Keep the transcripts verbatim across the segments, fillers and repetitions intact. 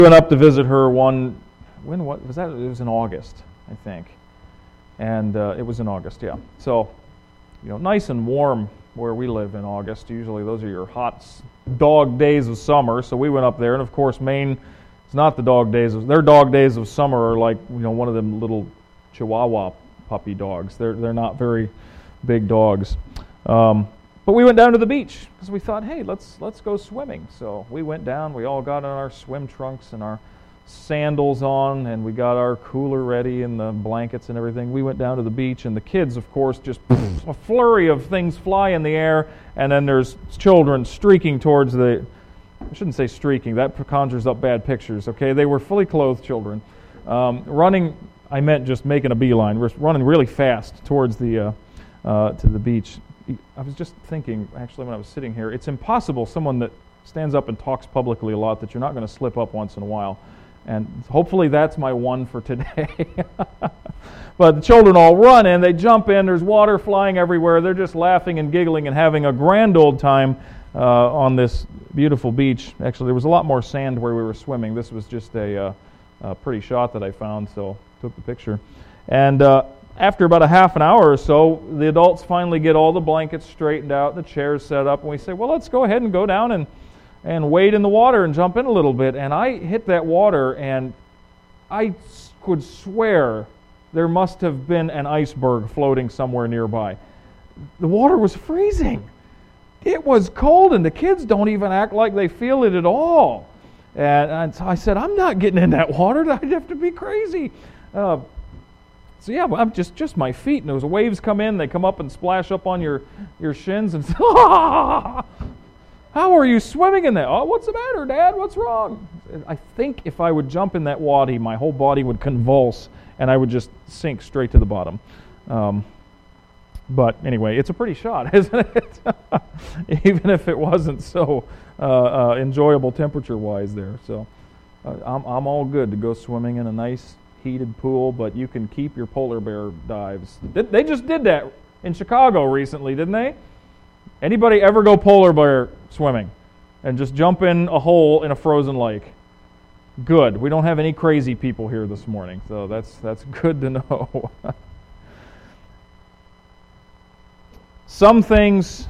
We went up to visit her one, when what was that? It was in August, I think. And uh, it was in August, yeah. So, you know, nice and warm where we live in August. Usually those are your hot dog days of summer. So we went up there, and of course Maine is not the dog days of, their dog days of summer are like, you know, one of them little Chihuahua puppy dogs. They're they're not very big dogs. Um, but we went down to the beach because we thought, hey, let's let's go swimming. So we went down. We all got in our swim trunks and our sandals on, and we got our cooler ready and the blankets and everything. We went down to the beach, and the kids, of course, just a flurry of things fly in the air, and then there's children streaking towards the, I shouldn't say streaking, that conjures up bad pictures, okay? They were fully clothed children. Um, running, I meant just making a beeline. We're running really fast towards the, uh, uh, to the beach. I was just thinking, actually, when I was sitting here, it's impossible, someone that stands up and talks publicly a lot, that you're not going to slip up once in a while. And hopefully that's my one for today. But the children all run in, they jump in, there's water flying everywhere, they're just laughing and giggling and having a grand old time uh, on this beautiful beach. Actually, there was a lot more sand where we were swimming. This was just a, uh, a pretty shot that I found, so took the picture. And uh, after about a half an hour or so, the adults finally get all the blankets straightened out, the chairs set up, and we say, well, let's go ahead and go down and and wade in the water and jump in a little bit. And I hit that water, and I could swear there must have been an iceberg floating somewhere nearby. The water was freezing. It was cold, and the kids don't even act like they feel it at all. And, and so I said, I'm not getting in that water. I'd have to be crazy. Uh, so yeah, I'm just just my feet, and those waves come in, they come up and splash up on your, your shins, and ah! How are you swimming in that? Oh, what's the matter, Dad? What's wrong? I think if I would jump in that waddy, my whole body would convulse, and I would just sink straight to the bottom. Um, but anyway, it's a pretty shot, isn't it? Even if it wasn't so uh, uh, enjoyable temperature-wise there. So uh, I'm, I'm all good to go swimming in a nice heated pool, but you can keep your polar bear dives. They just did that in Chicago recently, didn't they? Anybody ever go polar bear swimming and just jump in a hole in a frozen lake? Good. We don't have any crazy people here this morning, so that's that's good to know. Some things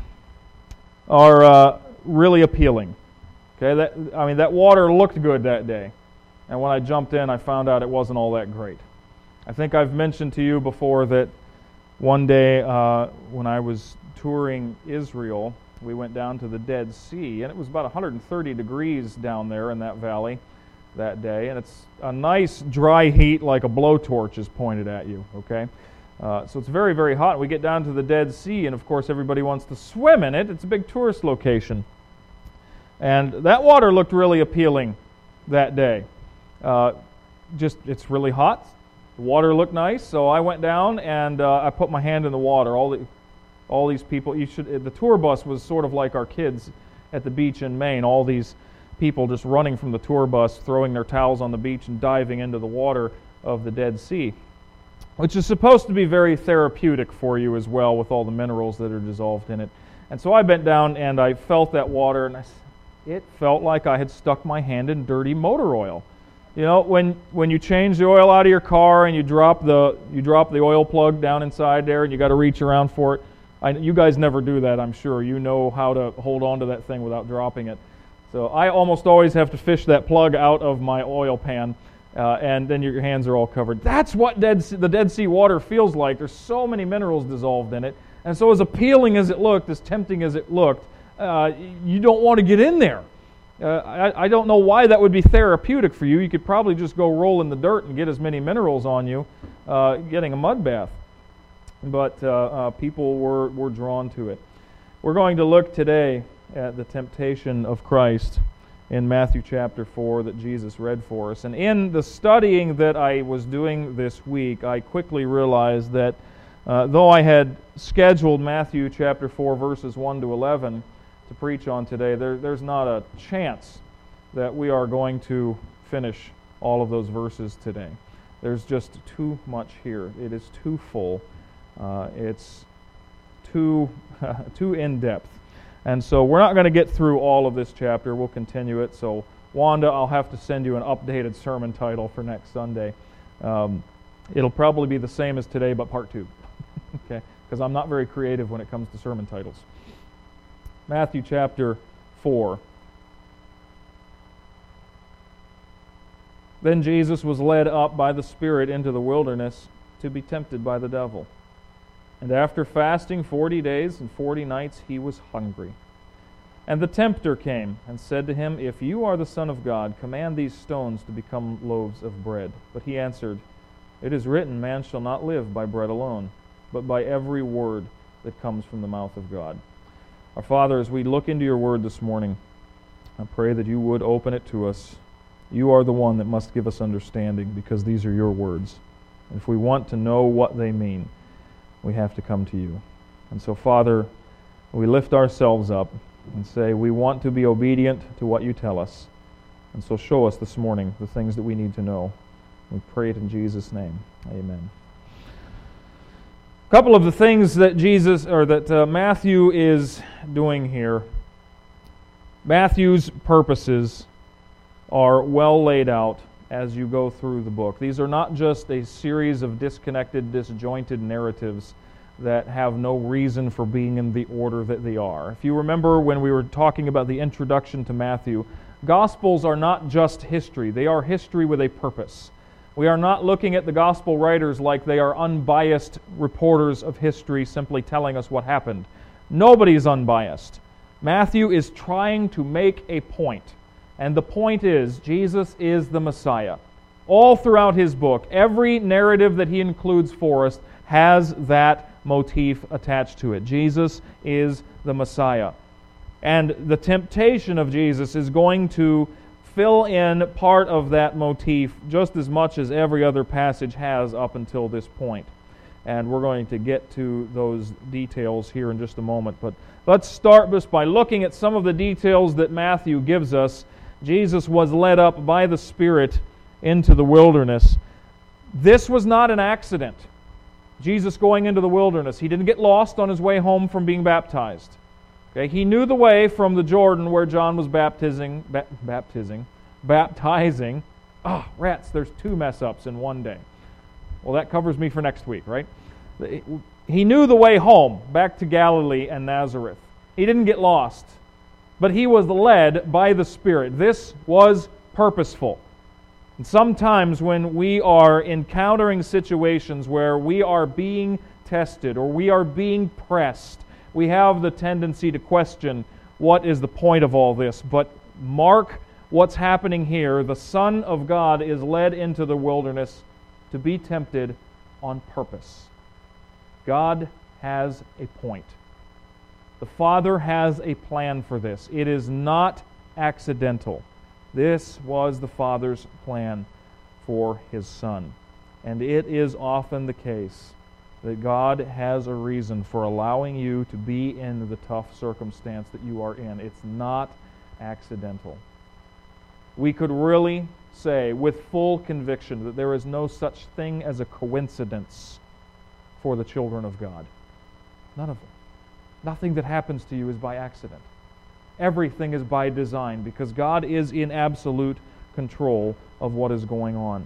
are uh, really appealing. Okay, that I mean that water looked good that day, and when I jumped in, I found out it wasn't all that great. I think I've mentioned to you before that one day uh, when I was touring Israel, we went down to the Dead Sea, and it was about one hundred thirty degrees down there in that valley that day, and it's a nice dry heat like a blowtorch is pointed at you, okay? Uh, so it's very, very hot. We get down to the Dead Sea, and of course everybody wants to swim in it. It's a big tourist location. And that water looked really appealing that day. Uh, just, it's really hot. The water looked nice, so I went down and uh, I put my hand in the water. All the All these people, you should. The tour bus was sort of like our kids at the beach in Maine. All these people just running from the tour bus, throwing their towels on the beach and diving into the water of the Dead Sea, which is supposed to be very therapeutic for you as well with all the minerals that are dissolved in it. And so I bent down and I felt that water, and I, it felt like I had stuck my hand in dirty motor oil. You know, when when you change the oil out of your car and you drop the you drop the oil plug down inside there and you got to reach around for it. I, you guys never do that, I'm sure. You know how to hold on to that thing without dropping it. So I almost always have to fish that plug out of my oil pan, uh, and then your hands are all covered. That's what Dead sea, the Dead Sea water feels like. There's so many minerals dissolved in it. And so as appealing as it looked, as tempting as it looked, uh, you don't want to get in there. Uh, I, I don't know why that would be therapeutic for you. You could probably just go roll in the dirt and get as many minerals on you uh, getting a mud bath. But uh, uh, people were, were drawn to it. We're going to look today at the temptation of Christ in Matthew chapter four that Jesus read for us. And in the studying that I was doing this week, I quickly realized that uh, though I had scheduled Matthew chapter four, verses one to eleven to preach on today, there, there's not a chance that we are going to finish all of those verses today. There's just too much here. It is too full. Uh, it's too too in-depth. And so we're not going to get through all of this chapter. We'll continue it. So Wanda, I'll have to send you an updated sermon title for next Sunday. Um, it'll probably be the same as today, but part two. Okay, because I'm not very creative when it comes to sermon titles. Matthew chapter four. Then Jesus was led up by the Spirit into the wilderness to be tempted by the devil. And after fasting forty days and forty nights, he was hungry. And the tempter came and said to him, If you are the Son of God, command these stones to become loaves of bread. But he answered, It is written, Man shall not live by bread alone, but by every word that comes from the mouth of God. Our Father, as we look into your word this morning, I pray that you would open it to us. You are the one that must give us understanding, because these are your words. And if we want to know what they mean, we have to come to you. And so, Father, we lift ourselves up and say, we want to be obedient to what you tell us. And so show us this morning the things that we need to know. We pray it in Jesus' name. Amen. A couple of the things that Jesus, or that uh, Matthew is doing here. Matthew's purposes are well laid out as you go through the book. These are not just a series of disconnected, disjointed narratives that have no reason for being in the order that they are. If you remember when we were talking about the introduction to Matthew, Gospels are not just history. They are history with a purpose. We are not looking at the Gospel writers like they are unbiased reporters of history simply telling us what happened. Nobody is unbiased. Matthew is trying to make a point. And the point is, Jesus is the Messiah. All throughout his book, every narrative that he includes for us has that motif attached to it. Jesus is the Messiah. And the temptation of Jesus is going to fill in part of that motif just as much as every other passage has up until this point. And we're going to get to those details here in just a moment. But let's start just by looking at some of the details that Matthew gives us. Jesus was led up by the Spirit into the wilderness. This was not an accident. Jesus going into the wilderness. He didn't get lost on his way home from being baptized. Okay, he knew the way from the Jordan where John was baptizing, ba- baptizing, baptizing. Ah, oh, rats, there's two mess-ups in one day. Well, that covers me for next week, right? He knew the way home, back to Galilee and Nazareth. He didn't get lost, but he was led by the Spirit. This was purposeful. And sometimes when we are encountering situations where we are being tested or we are being pressed, we have the tendency to question what is the point of all this. But mark what's happening here. The Son of God is led into the wilderness to be tempted on purpose. God has a point. The Father has a plan for this. It is not accidental. This was the Father's plan for His Son. And it is often the case that God has a reason for allowing you to be in the tough circumstance that you are in. It's not accidental. We could really say with full conviction that there is no such thing as a coincidence for the children of God. None of them. Nothing that happens to you is by accident. Everything is by design because God is in absolute control of what is going on.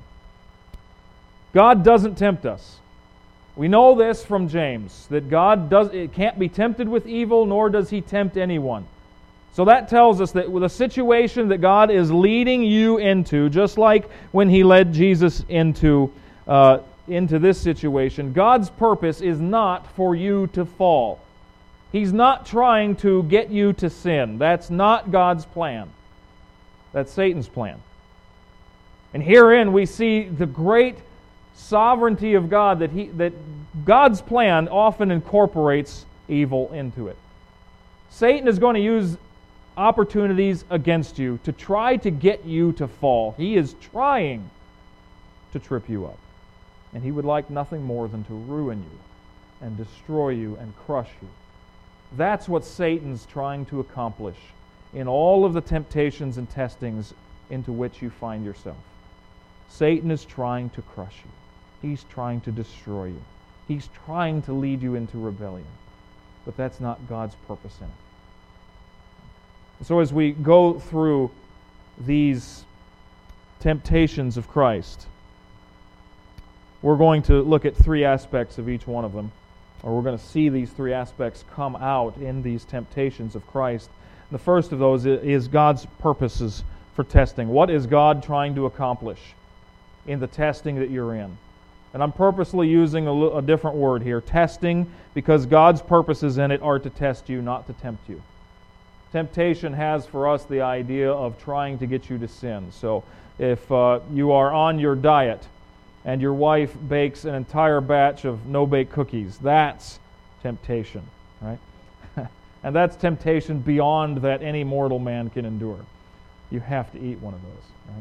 God doesn't tempt us. We know this from James, that God does it can't be tempted with evil, nor does He tempt anyone. So that tells us that with a situation that God is leading you into, just like when He led Jesus into, uh, into this situation, God's purpose is not for you to fall. He's not trying to get you to sin. That's not God's plan. That's Satan's plan. And herein we see the great sovereignty of God, that he that God's plan often incorporates evil into it. Satan is going to use opportunities against you to try to get you to fall. He is trying to trip you up. And he would like nothing more than to ruin you and destroy you and crush you. That's what Satan's trying to accomplish in all of the temptations and testings into which you find yourself. Satan is trying to crush you. He's trying to destroy you. He's trying to lead you into rebellion. But that's not God's purpose in it. So as we go through these temptations of Christ, we're going to look at three aspects of each one of them, or we're going to see these three aspects come out in these temptations of Christ. The first of those is God's purposes for testing. What is God trying to accomplish in the testing that you're in? And I'm purposely using a, a different word here, testing, because God's purposes in it are to test you, not to tempt you. Temptation has for us the idea of trying to get you to sin. So if uh, you are on your diet and your wife bakes an entire batch of no-bake cookies, that's temptation, right? And that's temptation beyond that any mortal man can endure. You have to eat one of those, right?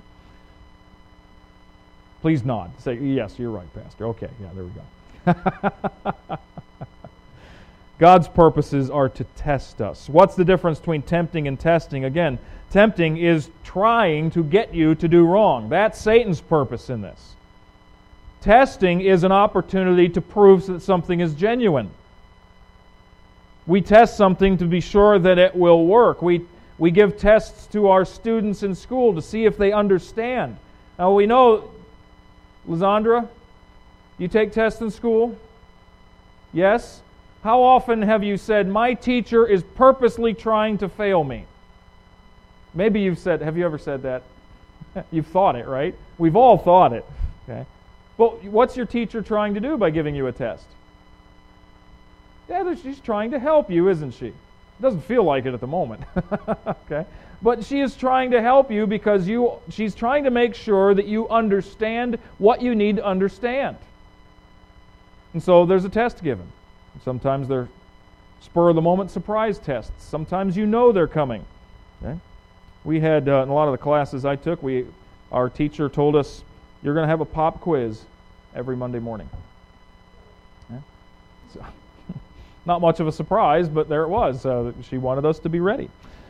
Please nod. Say, yes, you're right, Pastor. Okay, yeah, there we go. God's purposes are to test us. What's the difference between tempting and testing? Again, tempting is trying to get you to do wrong. That's Satan's purpose in this. Testing is an opportunity to prove that something is genuine. We test something to be sure that it will work. We, we give tests to our students in school to see if they understand. Now we know, Lysandra, you take tests in school? Yes? How often have you said, my teacher is purposely trying to fail me? Maybe you've said, have you ever said that? You've thought it, right? We've all thought it. Okay. Well, what's your teacher trying to do by giving you a test? Yeah, she's trying to help you, isn't she? It doesn't feel like it at the moment. Okay? But she is trying to help you because you she's trying to make sure that you understand what you need to understand. And so there's a test given. Sometimes they're spur-of-the-moment surprise tests. Sometimes you know they're coming. Okay? We had, uh, in a lot of the classes I took, we our teacher told us, you're going to have a pop quiz every Monday morning. Okay? So, not much of a surprise, but there it was. Uh, she wanted us to be ready.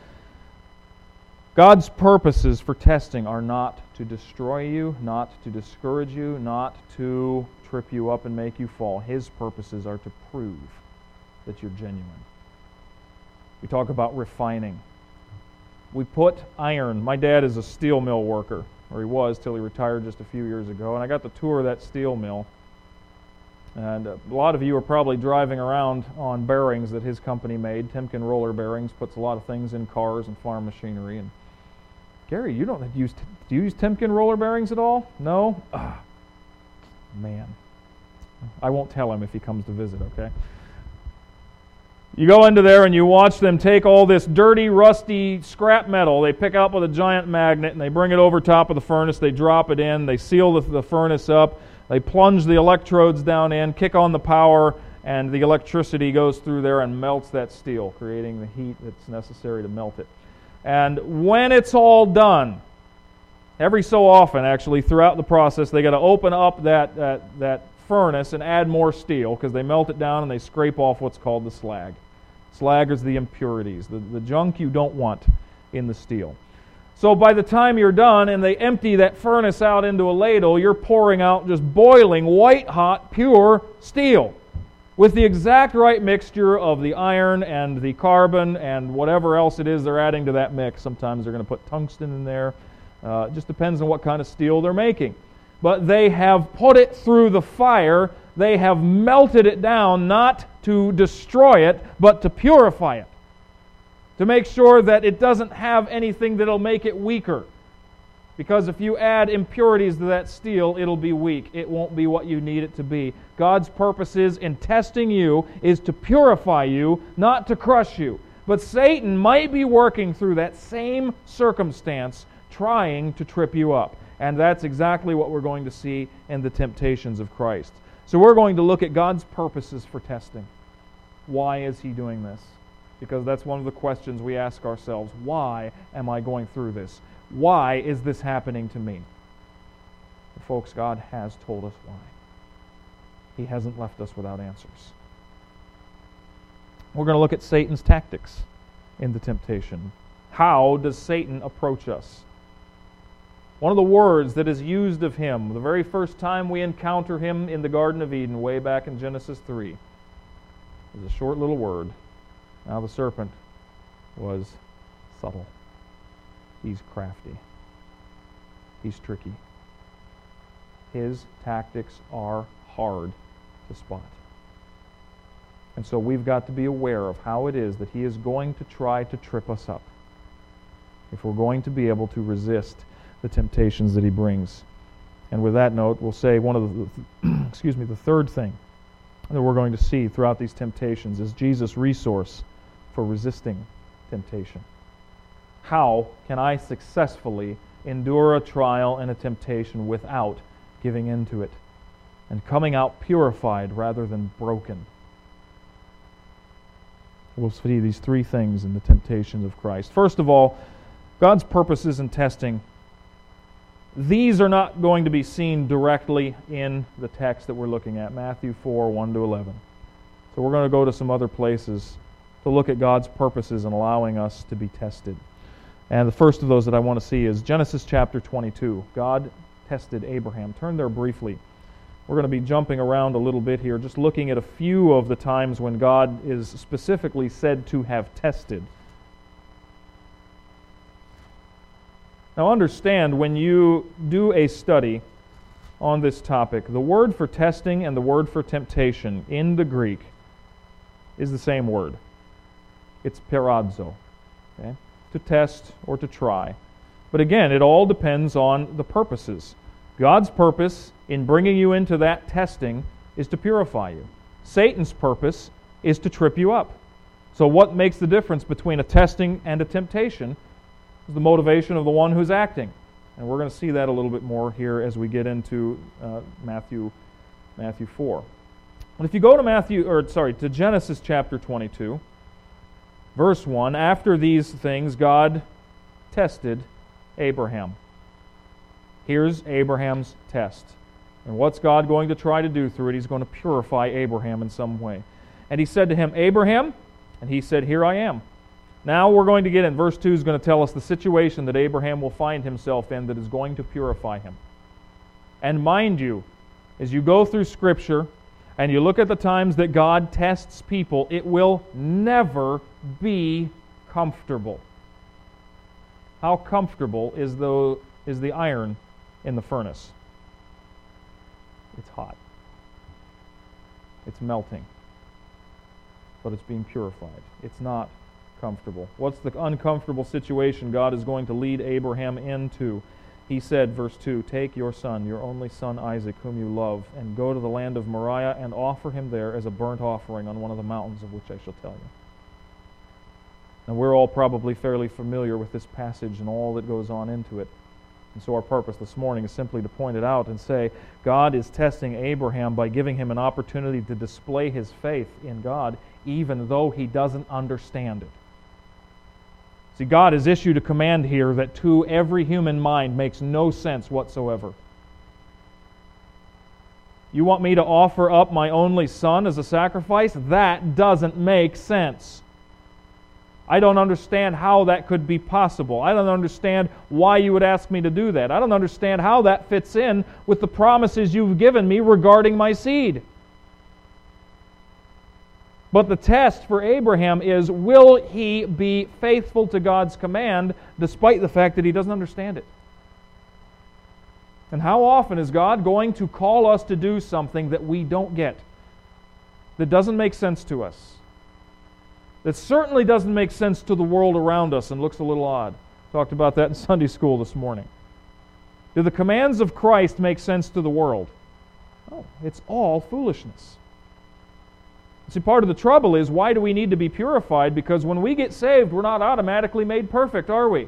God's purposes for testing are not to destroy you, not to discourage you, not to trip you up and make you fall. His purposes are to prove that you're genuine. We talk about refining. We put iron. My dad is a steel mill worker, or he was till he retired just a few years ago, and I got to tour that steel mill. And a lot of you are probably driving around on bearings that his company made. Timken Roller Bearings puts a lot of things in cars and farm machinery. And Gary, you don't use do you use Timken roller bearings at all? No? Ah, man. I won't tell him if he comes to visit, okay? You go into there and you watch them take all this dirty, rusty scrap metal. They pick up with a giant magnet and they bring it over top of the furnace. They drop it in. They seal the, the furnace up. They plunge the electrodes down in, kick on the power, and the electricity goes through there and melts that steel, creating the heat that's necessary to melt it. And when it's all done, every so often, actually, throughout the process, they got to open up that, that, that furnace and add more steel because they melt it down and they scrape off what's called the slag. Slag is the impurities, the, the junk you don't want in the steel. So by the time you're done and they empty that furnace out into a ladle, you're pouring out just boiling, white-hot, pure steel with the exact right mixture of the iron and the carbon and whatever else it is they're adding to that mix. Sometimes they're going to put tungsten in there. Uh, it just depends on what kind of steel they're making. But they have put it through the fire. They have melted it down, not to destroy it, but to purify it. To make sure that it doesn't have anything that'll make it weaker. Because if you add impurities to that steel, it'll be weak. It won't be what you need it to be. God's purposes in testing you is to purify you, not to crush you. But Satan might be working through that same circumstance, trying to trip you up. And that's exactly what we're going to see in the temptations of Christ. So we're going to look at God's purposes for testing. Why is He doing this? Because that's one of the questions we ask ourselves. Why am I going through this? Why is this happening to me? Well, folks, God has told us why. He hasn't left us without answers. We're going to look at Satan's tactics in the temptation. How does Satan approach us? One of the words that is used of him, the very first time we encounter him in the Garden of Eden, way back in Genesis three, is a short little word. Now the serpent was subtle. He's crafty. he's tricky. His tactics are hard to spot. And so we've got to be aware of how it is that he is going to try to trip us up if we're going to be able to resist the temptations that he brings. And with that note, we'll say one of the, excuse me, the third thing that we're going to see throughout these temptations is Jesus' resource for resisting temptation. How can I successfully endure a trial and a temptation without giving in to it and coming out purified rather than broken? We'll see these three things in the temptations of Christ. First of all, God's purposes in testing. These are not going to be seen directly in the text that we're looking at, Matthew four, one to eleven. So we're going to go to some other places to look at God's purposes in allowing us to be tested. And the first of those that I want to see is Genesis chapter twenty-two. God tested Abraham. Turn there briefly. We're going to be jumping around a little bit here, just looking at a few of the times when God is specifically said to have tested. Now understand, when you do a study on this topic, the word for testing and the word for temptation in the Greek is the same word. It's peirazo, okay? To test or to try. But again, it all depends on the purposes. God's purpose in bringing you into that testing is to purify you. Satan's purpose is to trip you up. So what makes the difference between a testing and a temptation is the motivation of the one who's acting. And we're going to see that a little bit more here as we get into uh, Matthew Matthew four. But if you go to Matthew, or sorry, to Genesis chapter twenty-two, verse one, after these things God tested Abraham. Here's Abraham's test. And what's God going to try to do through it? He's going to purify Abraham in some way. And he said to him, Abraham, and he said, here I am. Now we're going to get in. Verse two is going to tell us the situation that Abraham will find himself in that is going to purify him. And mind you, as you go through Scripture and you look at the times that God tests people, it will never be comfortable. How comfortable is the, is the iron in the furnace? It's hot. It's melting. But it's being purified. It's not comfortable. What's the uncomfortable situation God is going to lead Abraham into? He said, verse two, take your son, your only son Isaac, whom you love, and go to the land of Moriah and offer him there as a burnt offering on one of the mountains of which I shall tell you. Now we're all probably fairly familiar with this passage and all that goes on into it. And so our purpose this morning is simply to point it out and say, God is testing Abraham by giving him an opportunity to display his faith in God, even though he doesn't understand it. See, God has issued a command here that to every human mind makes no sense whatsoever. You want me to offer up my only son as a sacrifice? That doesn't make sense. I don't understand how that could be possible. I don't understand why you would ask me to do that. I don't understand how that fits in with the promises you've given me regarding my seed. But the test for Abraham is, will he be faithful to God's command despite the fact that he doesn't understand it? And how often is God going to call us to do something that we don't get, that doesn't make sense to us? That certainly doesn't make sense to the world around us and looks a little odd. Talked about that in Sunday school this morning. Do the commands of Christ make sense to the world? No, it's all foolishness. See, part of the trouble is, why do we need to be purified? Because when we get saved, we're not automatically made perfect, are we?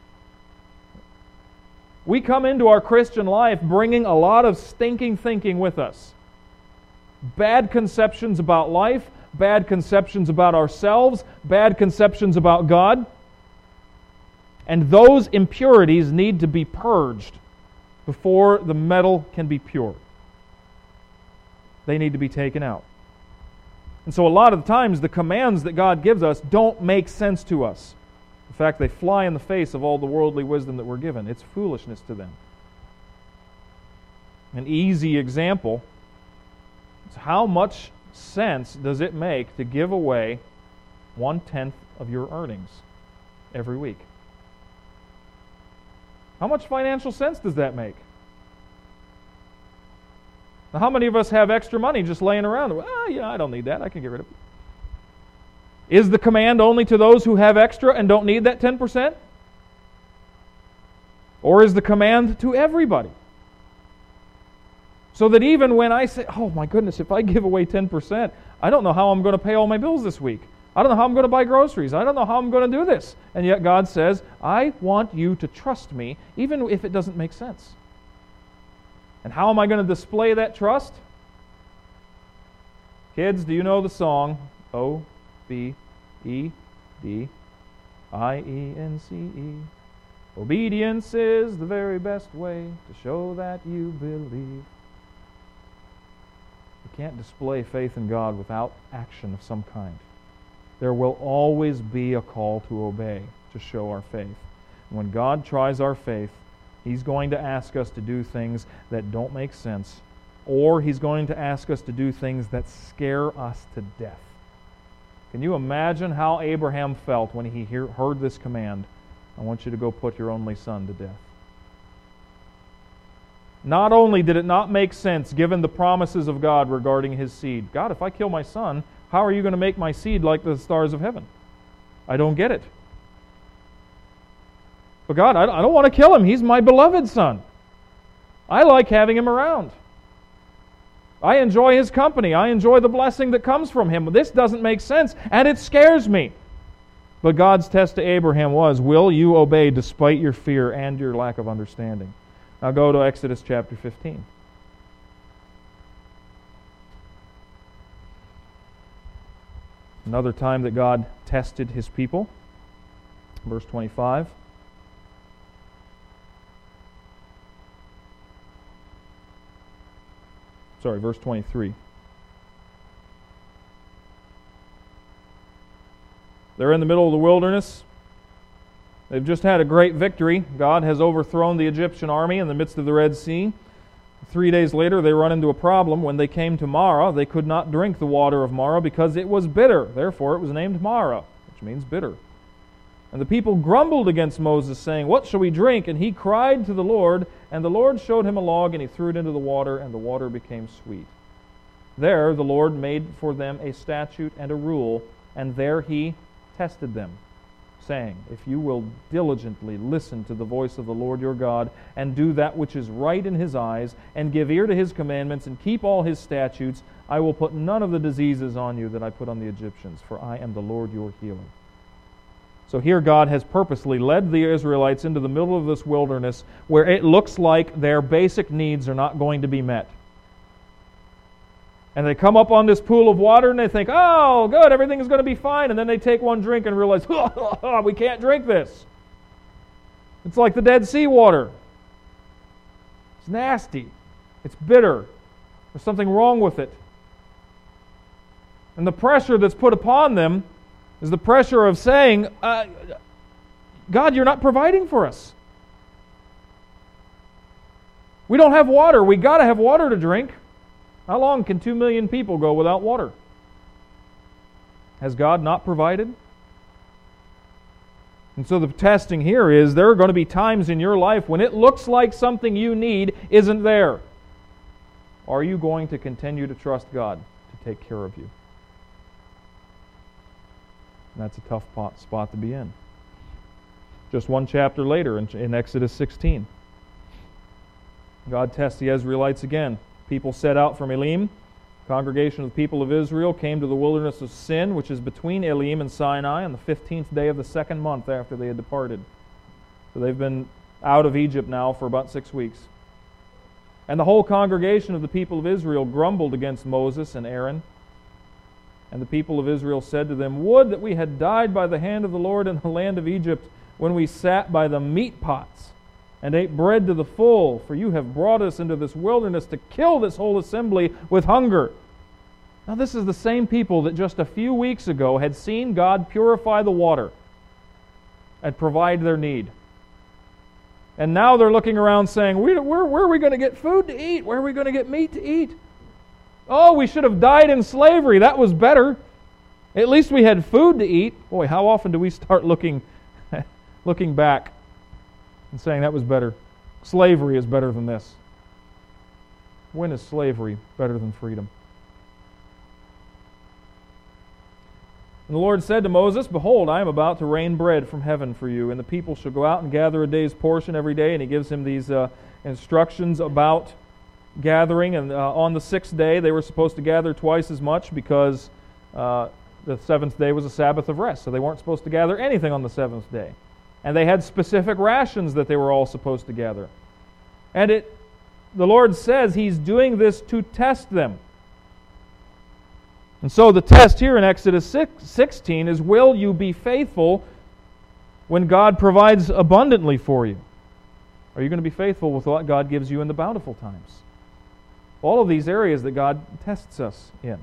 We come into our Christian life bringing a lot of stinking thinking with us. Bad conceptions about life, bad conceptions about ourselves, bad conceptions about God. And those impurities need to be purged before the metal can be pure. They need to be taken out. And so a lot of the times the commands that God gives us don't make sense to us. In fact, they fly in the face of all the worldly wisdom that we're given. It's foolishness to them. An easy example is, how much sense does it make to give away one-tenth of your earnings every week? How much financial sense does that make? Now, how many of us have extra money just laying around? Well, yeah, I don't need that. I can get rid of it. Is the command only to those who have extra and don't need that ten percent? Or is the command to everybody? So that even when I say, oh my goodness, if I give away ten percent, I don't know how I'm going to pay all my bills this week. I don't know how I'm going to buy groceries. I don't know how I'm going to do this. And yet God says, I want you to trust me, even if it doesn't make sense. And how am I going to display that trust? Kids, do you know the song, O B E D I E N C E? Obedience is the very best way to show that you believe. You can't display faith in God without action of some kind. There will always be a call to obey, to show our faith. And when God tries our faith, He's going to ask us to do things that don't make sense, or He's going to ask us to do things that scare us to death. Can you imagine how Abraham felt when he hear, heard this command? I want you to go put your only son to death. Not only did it not make sense given the promises of God regarding his seed. God, if I kill my son, how are you going to make my seed like the stars of heaven? I don't get it. But God, I don't want to kill him. He's my beloved son. I like having him around. I enjoy his company. I enjoy the blessing that comes from him. But this doesn't make sense, and it scares me. But God's test to Abraham was, will you obey despite your fear and your lack of understanding? Now go to Exodus chapter fifteen. Another time that God tested His people. Verse twenty-five. Sorry, verse twenty-three. They're in the middle of the wilderness. They've just had a great victory. God has overthrown the Egyptian army in the midst of the Red Sea. Three days later, they run into a problem. When they came to Marah, they could not drink the water of Marah because it was bitter. Therefore, it was named Marah, which means bitter. And the people grumbled against Moses, saying, what shall we drink? And he cried to the Lord, and the Lord showed him a log, and he threw it into the water, and the water became sweet. There the Lord made for them a statute and a rule, and there He tested them, saying, if you will diligently listen to the voice of the Lord your God, and do that which is right in His eyes, and give ear to His commandments, and keep all His statutes, I will put none of the diseases on you that I put on the Egyptians, for I am the Lord your healer. So here God has purposely led the Israelites into the middle of this wilderness where it looks like their basic needs are not going to be met. And they come up on this pool of water and they think, oh, good, everything is going to be fine. And then they take one drink and realize, oh, we can't drink this. It's like the Dead Sea water. It's nasty. It's bitter. There's something wrong with it. And the pressure that's put upon them is the pressure of saying, uh, God, you're not providing for us. We don't have water. We got to have water to drink. How long can two million people go without water? Has God not provided? And so the testing here is there are going to be times in your life when it looks like something you need isn't there. Are you going to continue to trust God to take care of you? And that's a tough spot to be in. Just one chapter later in Exodus sixteen. God tests the Israelites again. People set out from Elim. The congregation of the people of Israel came to the wilderness of Sin, which is between Elim and Sinai, on the fifteenth day of the second month after they had departed. So they've been out of Egypt now for about six weeks. And the whole congregation of the people of Israel grumbled against Moses and Aaron. And the people of Israel said to them, would that we had died by the hand of the Lord in the land of Egypt when we sat by the meat pots and ate bread to the full, for you have brought us into this wilderness to kill this whole assembly with hunger. Now this is the same people that just a few weeks ago had seen God purify the water and provide their need. And now they're looking around saying, where, where, where are we going to get food to eat? Where are we going to get meat to eat? Oh, we should have died in slavery. That was better. At least we had food to eat. Boy, how often do we start looking, looking back and saying that was better. Slavery is better than this. When is slavery better than freedom? And the Lord said to Moses, Behold, I am about to rain bread from heaven for you, and the people shall go out and gather a day's portion every day. And he gives him these uh, instructions about gathering. And uh, on the sixth day, they were supposed to gather twice as much because uh, the seventh day was a Sabbath of rest. So they weren't supposed to gather anything on the seventh day. And they had specific rations that they were all supposed to gather. And it, the Lord says He's doing this to test them. And so the test here in Exodus sixteen is, will you be faithful when God provides abundantly for you? Are you going to be faithful with what God gives you in the bountiful times? All of these areas that God tests us in.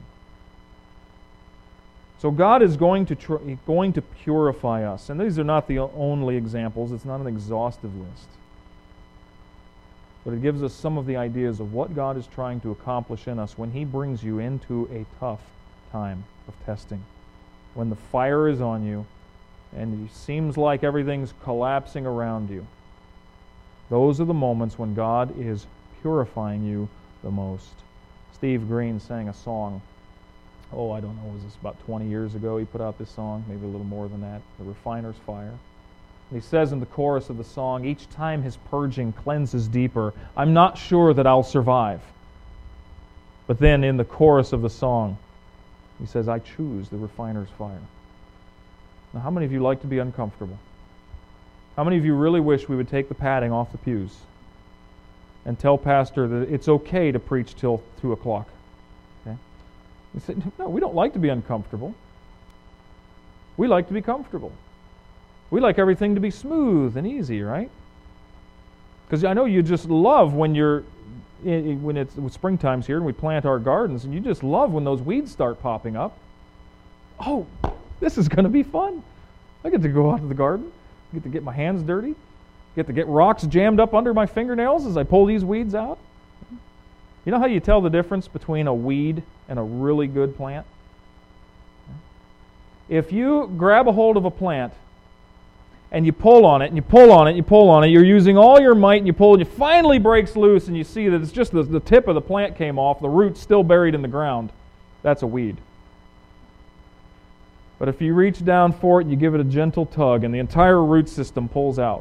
So God is going to tr- going to purify us. And these are not the only examples. It's not an exhaustive list. But it gives us some of the ideas of what God is trying to accomplish in us when He brings you into a tough time of testing. When the fire is on you and it seems like everything's collapsing around you. Those are the moments when God is purifying you the most. Steve Green sang a song, oh, I don't know, was this about twenty years ago he put out this song, maybe a little more than that, The Refiner's Fire. And he says in the chorus of the song, each time His purging cleanses deeper, I'm not sure that I'll survive. But then in the chorus of the song, he says, I choose the refiner's fire. Now, how many of you like to be uncomfortable? How many of you really wish we would take the padding off the pews and tell Pastor that it's okay to preach till two o'clock? Okay? We say, no, we don't like to be uncomfortable. We like to be comfortable. We like everything to be smooth and easy, right? Because I know you just love when you're when it's when springtime's here and we plant our gardens, and you just love when those weeds start popping up. Oh, this is going to be fun. I get to go out to the garden, get to get my hands dirty, get to get rocks jammed up under my fingernails as I pull these weeds out. You know how you tell the difference between a weed and a really good plant? If you grab a hold of a plant and you pull on it, and you pull on it, and you pull on it, you're using all your might, and you pull, and it finally breaks loose, and you see that it's just the, the tip of the plant came off, the root's still buried in the ground. That's a weed. But if you reach down for it, and you give it a gentle tug, and the entire root system pulls out,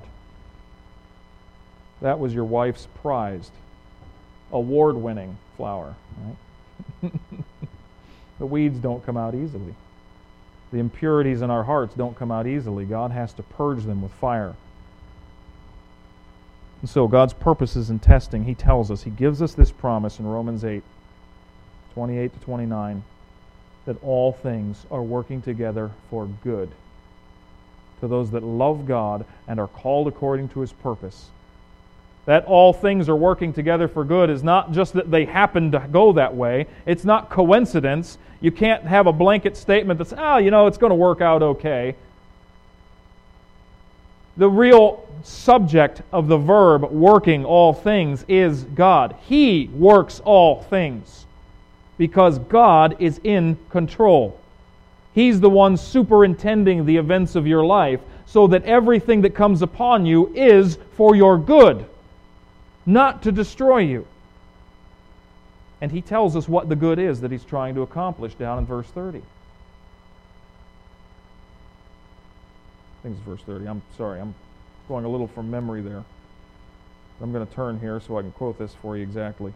that was your wife's prized, award-winning flower. Right? The weeds don't come out easily. The impurities in our hearts don't come out easily. God has to purge them with fire. And so God's purposes in testing, He tells us, He gives us this promise in Romans eight, twenty-eight to twenty-nine, that all things are working together for good to those that love God and are called according to His purpose. That all things are working together for good is not just that they happen to go that way. It's not coincidence. You can't have a blanket statement that's, oh, you know, it's going to work out okay. The real subject of the verb working all things is God. He works all things because God is in control. He's the one superintending the events of your life so that everything that comes upon you is for your good, not to destroy you. And He tells us what the good is that He's trying to accomplish down in verse thirty. I think it's verse thirty. I'm sorry, I'm going a little from memory there. I'm going to turn here so I can quote this for you exactly.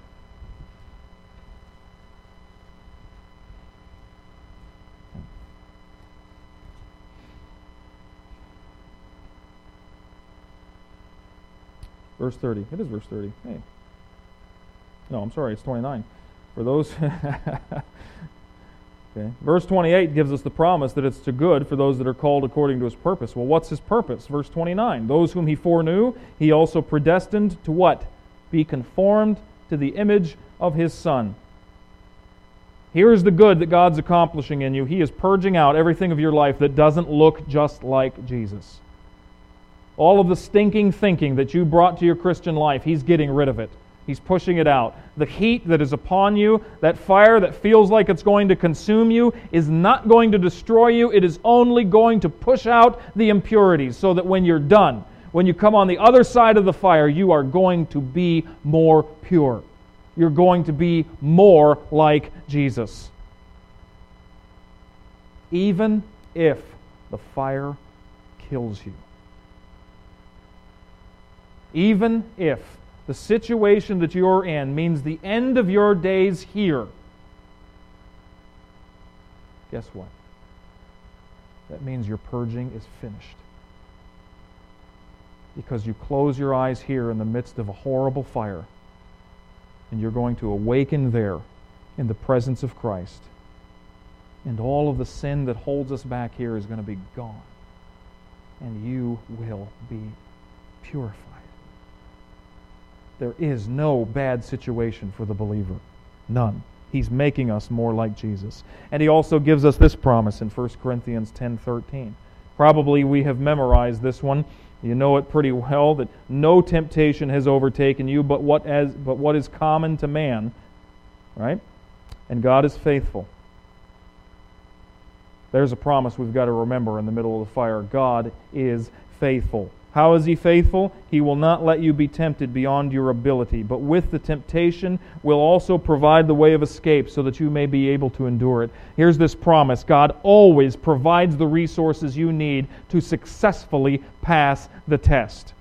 Verse thirty. It is verse thirty. Hey. No, I'm sorry, it's twenty-nine. For those... okay. Verse twenty-eight gives us the promise that it's to good for those that are called according to His purpose. Well, what's His purpose? Verse twenty-nine. Those whom He foreknew, He also predestined to what? Be conformed to the image of His Son. Here's the good that God's accomplishing in you. He is purging out everything of your life that doesn't look just like Jesus. All of the stinking thinking that you brought to your Christian life, He's getting rid of it. He's pushing it out. The heat that is upon you, that fire that feels like it's going to consume you, is not going to destroy you. It is only going to push out the impurities so that when you're done, When you come on the other side of the fire, you are going to be more pure. You're going to be more like Jesus. Even if the fire kills you. Even if the situation that you're in means the end of your days here, guess what? That means your purging is finished. Because you close your eyes here in the midst of a horrible fire, and you're going to awaken there in the presence of Christ. And all of the sin that holds us back here is going to be gone. And you will be purified. There is no bad situation for the believer. None. He's making us more like Jesus. And He also gives us this promise in First Corinthians ten thirteen. Probably we have memorized this one. You know it pretty well, that no temptation has overtaken you but what as but what is common to man. Right? And God is faithful. There's a promise we've got to remember in the middle of the fire. God is faithful. How is He faithful? He will not let you be tempted beyond your ability, but with the temptation will also provide the way of escape so that you may be able to endure it. Here's this promise. God always provides the resources you need to successfully pass the test.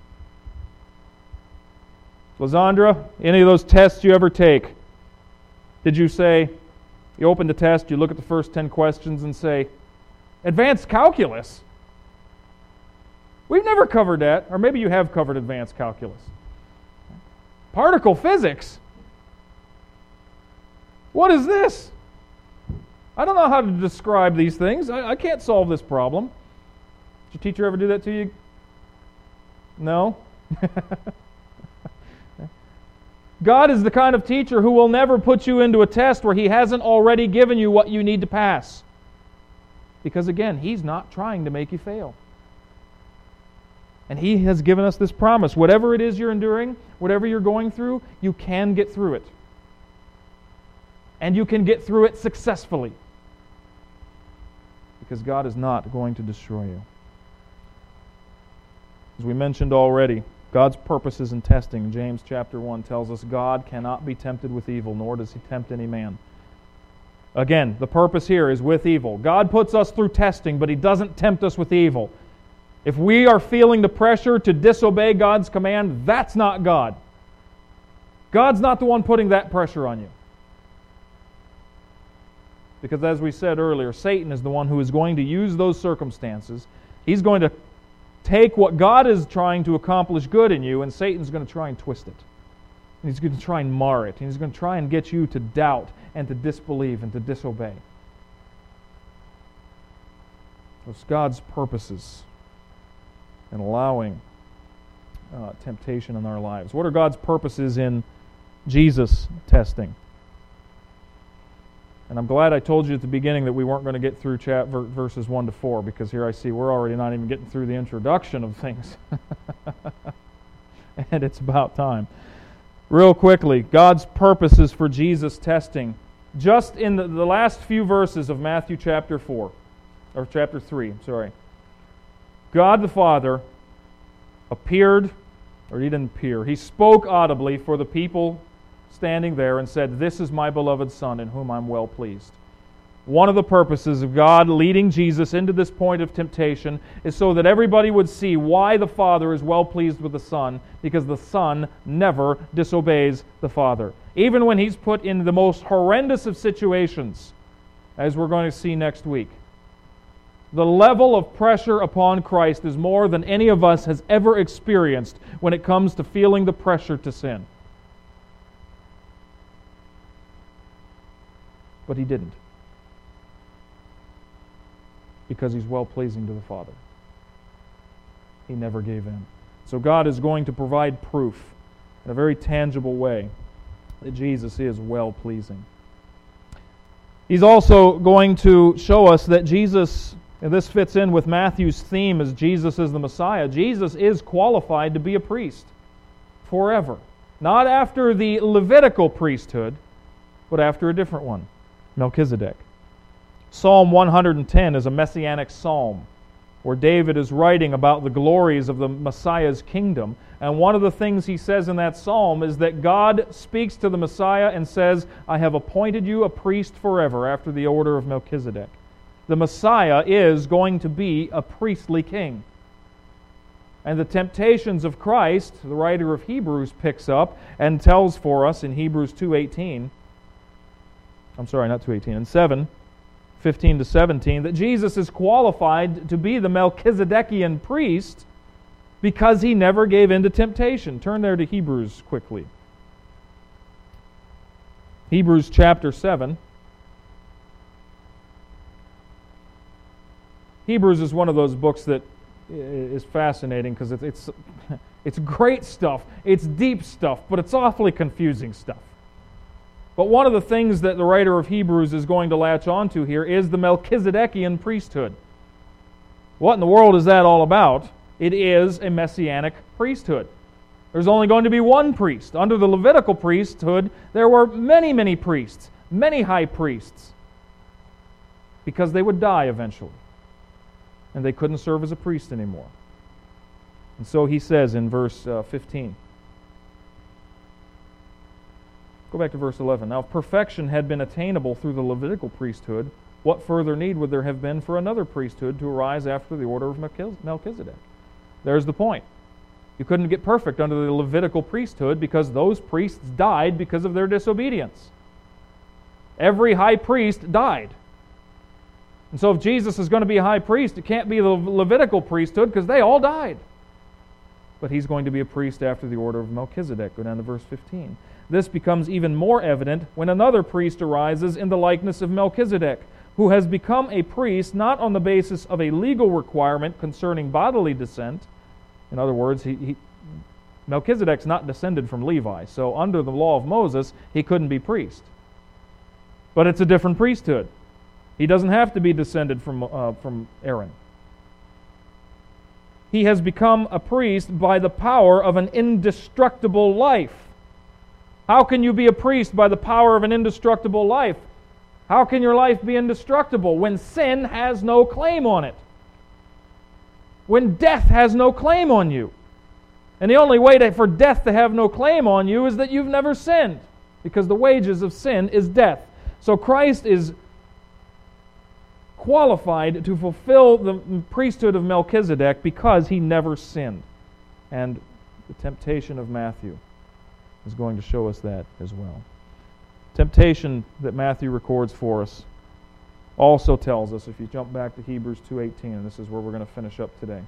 Lysandra, any of those tests you ever take, did you say, you open the test, you look at the first ten questions and say, advanced calculus? We've never covered that, or maybe you have covered advanced calculus. Particle physics? What is this? I don't know how to describe these things. I, I can't solve this problem. Did your teacher ever do that to you? No? God is the kind of teacher who will never put you into a test where He hasn't already given you what you need to pass. Because again, He's not trying to make you fail. And He has given us this promise. Whatever it is you're enduring, whatever you're going through, you can get through it. And you can get through it successfully. Because God is not going to destroy you. As we mentioned already, God's purposes in testing, James chapter one tells us God cannot be tempted with evil, nor does He tempt any man. Again, the purpose here is with evil. God puts us through testing, but He doesn't tempt us with evil. If we are feeling the pressure to disobey God's command, that's not God. God's not the one putting that pressure on you. Because as we said earlier, Satan is the one who is going to use those circumstances. He's going to take what God is trying to accomplish good in you, and Satan's going to try and twist it. And he's going to try and mar it. And he's going to try and get you to doubt and to disbelieve and to disobey. Those God's purposes in allowing uh, temptation in our lives. What are God's purposes in Jesus testing? And I'm glad I told you at the beginning that we weren't going to get through chat verses one to four, because here I see we're already not even getting through the introduction of things. And it's about time. Real quickly, God's purposes for Jesus testing. Just in the, the last few verses of Matthew chapter four, or chapter three, sorry. God the Father appeared, or He didn't appear, He spoke audibly for the people standing there and said, "This is my beloved Son in whom I'm well pleased." One of the purposes of God leading Jesus into this point of temptation is so that everybody would see why the Father is well pleased with the Son, because the Son never disobeys the Father. Even when He's put in the most horrendous of situations, as we're going to see next week. The level of pressure upon Christ is more than any of us has ever experienced when it comes to feeling the pressure to sin. But He didn't. Because He's well-pleasing to the Father. He never gave in. So God is going to provide proof in a very tangible way that Jesus is well-pleasing. He's also going to show us that Jesus, and this fits in with Matthew's theme as Jesus is the Messiah, Jesus is qualified to be a priest forever. Not after the Levitical priesthood, but after a different one, Melchizedek. Psalm one hundred ten is a messianic psalm. where David is writing about the glories of the Messiah's kingdom. And one of the things he says in that psalm is that God speaks to the Messiah and says, I have appointed you a priest forever after the order of Melchizedek. The Messiah is going to be a priestly king. And the temptations of Christ, the writer of Hebrews picks up and tells for us in Hebrews two eighteen, I'm sorry, not two eighteen, in seven, fifteen to seventeen, that Jesus is qualified to be the Melchizedekian priest because he never gave in to temptation. Turn there to Hebrews quickly. Hebrews chapter seven. Hebrews is one of those books that is fascinating because it's, it's, it's great stuff, it's deep stuff, but it's awfully confusing stuff. But one of the things that the writer of Hebrews is going to latch onto here is the Melchizedekian priesthood. What in the world is that all about? It is a messianic priesthood. There's only going to be one priest. Under the Levitical priesthood, there were many, many priests, many high priests, because they would die eventually. And they couldn't serve as a priest anymore. And so he says in verse uh, fifteen, go back to verse eleven. Now, if perfection had been attainable through the Levitical priesthood, what further need would there have been for another priesthood to arise after the order of Melchizedek? There's the point. You couldn't get perfect under the Levitical priesthood because those priests died because of their disobedience. Every high priest died. And so if Jesus is going to be a high priest, it can't be the Levitical priesthood because they all died. But he's going to be a priest after the order of Melchizedek. Go down to verse fifteen. This becomes even more evident when another priest arises in the likeness of Melchizedek, who has become a priest not on the basis of a legal requirement concerning bodily descent. In other words, he, he, Melchizedek's not descended from Levi, so under the law of Moses, he couldn't be priest. But it's a different priesthood. He doesn't have to be descended from, uh, from Aaron. He has become a priest by the power of an indestructible life. How can you be a priest by the power of an indestructible life? How can your life be indestructible when sin has no claim on it? When death has no claim on you? And the only way to, for death to have no claim on you is that you've never sinned, because the wages of sin is death. So Christ is qualified to fulfill the priesthood of Melchizedek because he never sinned. And the temptation of Matthew is going to show us that as well. Temptation that Matthew records for us also tells us, if you jump back to Hebrews two eighteen, and this is where we're going to finish up today.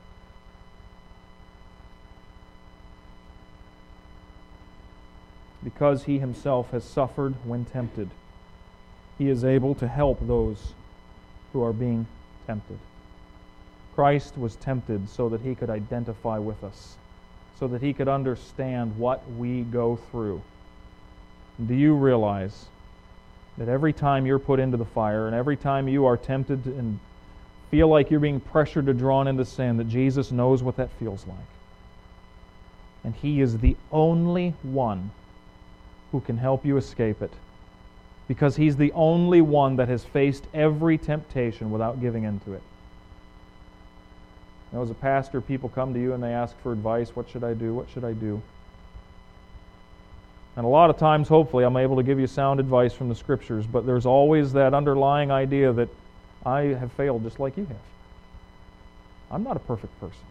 Because he himself has suffered when tempted, he is able to help those who are being tempted. Christ was tempted so that he could identify with us, so that he could understand what we go through. Do you realize that every time you're put into the fire and every time you are tempted and feel like you're being pressured to drawn into sin, that Jesus knows what that feels like? And he is the only one who can help you escape it, because he's the only one that has faced every temptation without giving in to it. You know, as a pastor, people come to you and they ask for advice. What should I do? What should I do? And a lot of times, hopefully, I'm able to give you sound advice from the Scriptures, but there's always that underlying idea that I have failed just like you have. I'm not a perfect person.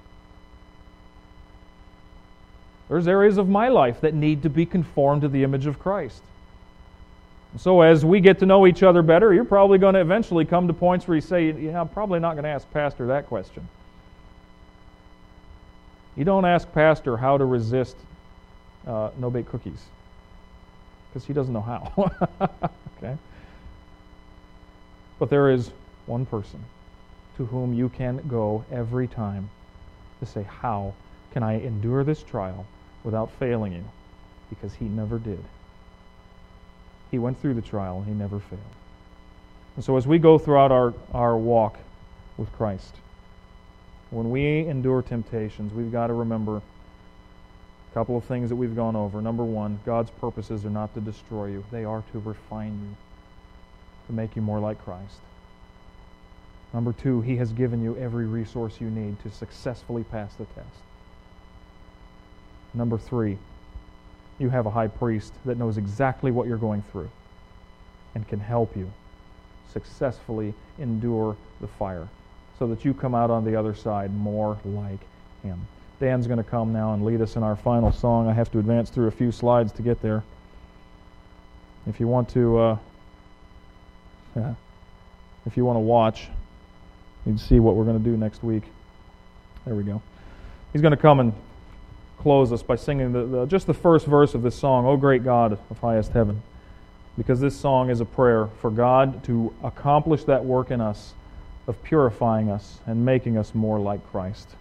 There's areas of my life that need to be conformed to the image of Christ. So as we get to know each other better, you're probably going to eventually come to points where you say, yeah, I'm probably not going to ask Pastor that question. You don't ask Pastor how to resist uh, no-bake cookies, because he doesn't know how. Okay? But there is one person to whom you can go every time to say, how can I endure this trial without failing you? Because he never did. He went through the trial and he never failed. And so as we go throughout our, our walk with Christ, when we endure temptations, we've got to remember a couple of things that we've gone over. Number one, God's purposes are not to destroy you. They are to refine you, to make you more like Christ. Number two, He has given you every resource you need to successfully pass the test. Number three, you have a high priest that knows exactly what you're going through and can help you successfully endure the fire so that you come out on the other side more like Him. Dan's going to come now and lead us in our final song. I have to advance through a few slides to get there. If you want to, uh, if you want to watch, you'd see what we're going to do next week. There we go. He's going to come and close us by singing the, the, just the first verse of this song, O Great God of Highest Heaven, because this song is a prayer for God to accomplish that work in us of purifying us and making us more like Christ.